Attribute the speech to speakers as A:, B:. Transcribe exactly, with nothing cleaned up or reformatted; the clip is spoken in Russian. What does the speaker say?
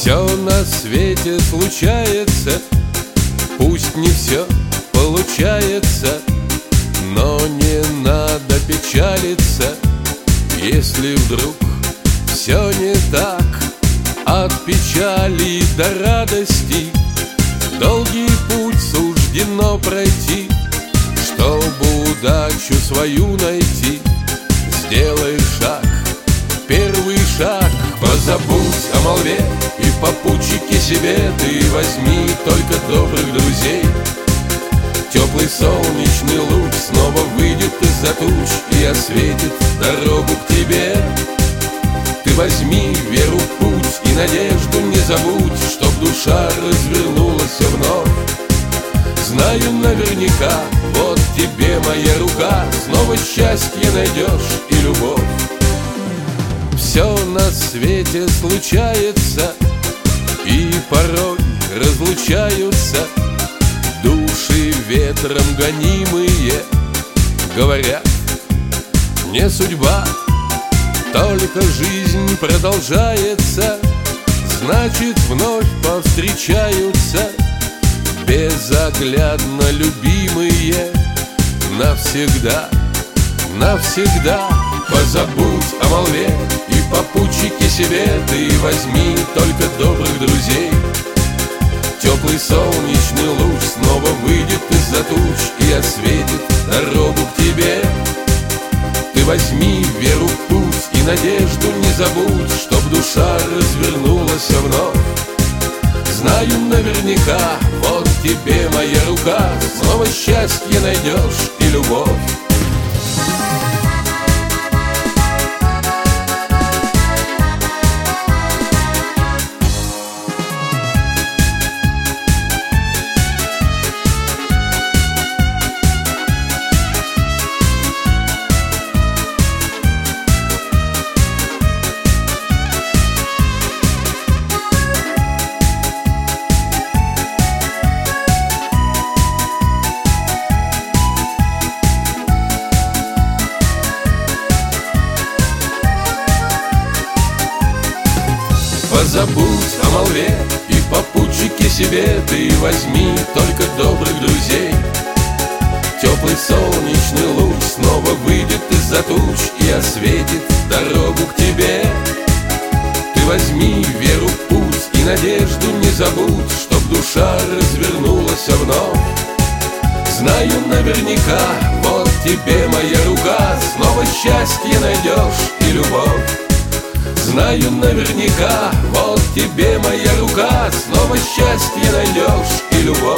A: Все на свете случается, пусть не все получается, но не надо печалиться, если вдруг все не так. От печали до радости долгий путь суждено пройти. Чтобы удачу свою найти, сделай шаг, первый шаг. Позабудь о молве и попутчике себе, ты возьми только добрых друзей. Теплый солнечный луч снова выйдет из-за туч и осветит дорогу к тебе. Ты возьми веру в путь и надежду не забудь, чтоб душа развернулась вновь. Знаю наверняка, вот тебе моя рука, снова счастье найдешь и любовь. Все на свете случается, и порой разлучаются души ветром гонимые. Говорят, не судьба, только жизнь продолжается, значит вновь повстречаются безоглядно любимые. Навсегда, навсегда. Позабудь о молве и попутчике себе, ты возьми только добрых друзей. Теплый солнечный луч снова выйдет из-за туч и осветит дорогу к тебе. Ты возьми веру в путь и надежду не забудь, чтоб душа развернулась вновь. Знаю наверняка, вот тебе моя рука, снова счастье найдешь и любовь. Позабудь о молве и попутчике себе, ты возьми только добрых друзей. Теплый солнечный луч снова выйдет из-за туч и осветит дорогу к тебе. Ты возьми веру в путь и надежду не забудь, чтоб душа развернулась вновь. Знаю наверняка, вот тебе моя рука, снова счастье найдешь и любовь. Знаю наверняка, вот тебе моя рука, снова счастье найдешь и любовь.